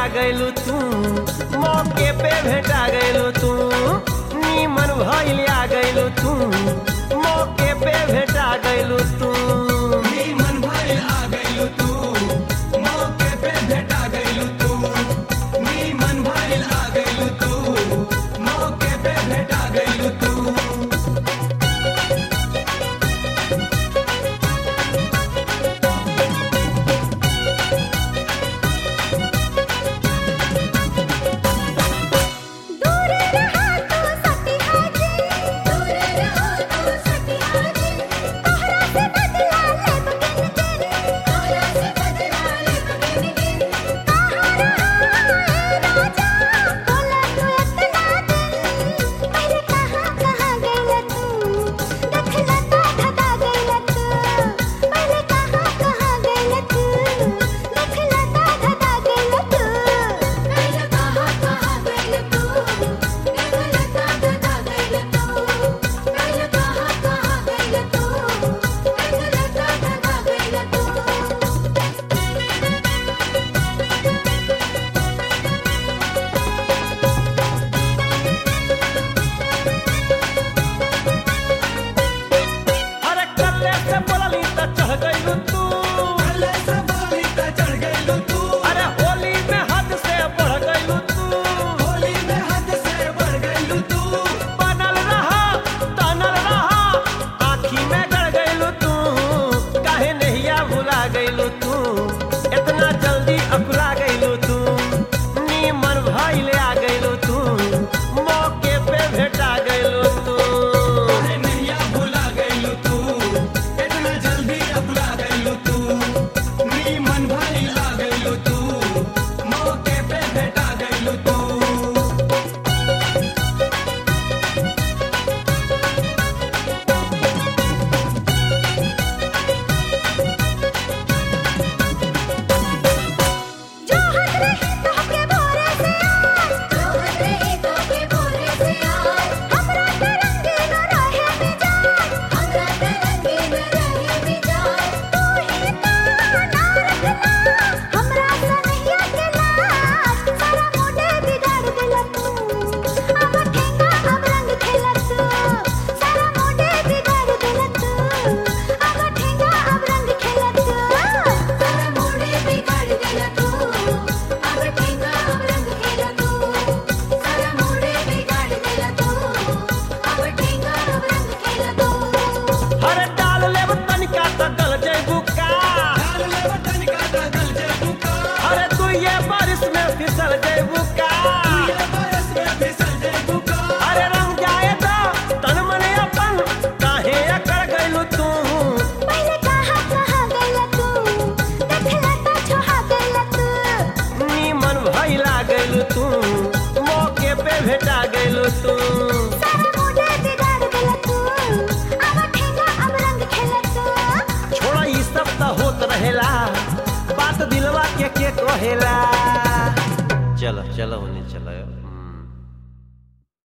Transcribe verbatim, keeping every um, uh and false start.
गइलू तू, मौके पे भेटा गइलू तू। नीमन भइल आ गइलू तू, मौके पे भेटा गइलू तू। नीमन भइल आ गइलू तू, मौके पे भेटा गइलू तू। नीमन भइल आ गइलू तू, मौके पे भेटा गइलू तू। भेटा गइलू तू, छोड़ा ई सब त होत रहेला, बात दिलवा के के कहेला। चलो चलो उन्हें चलो।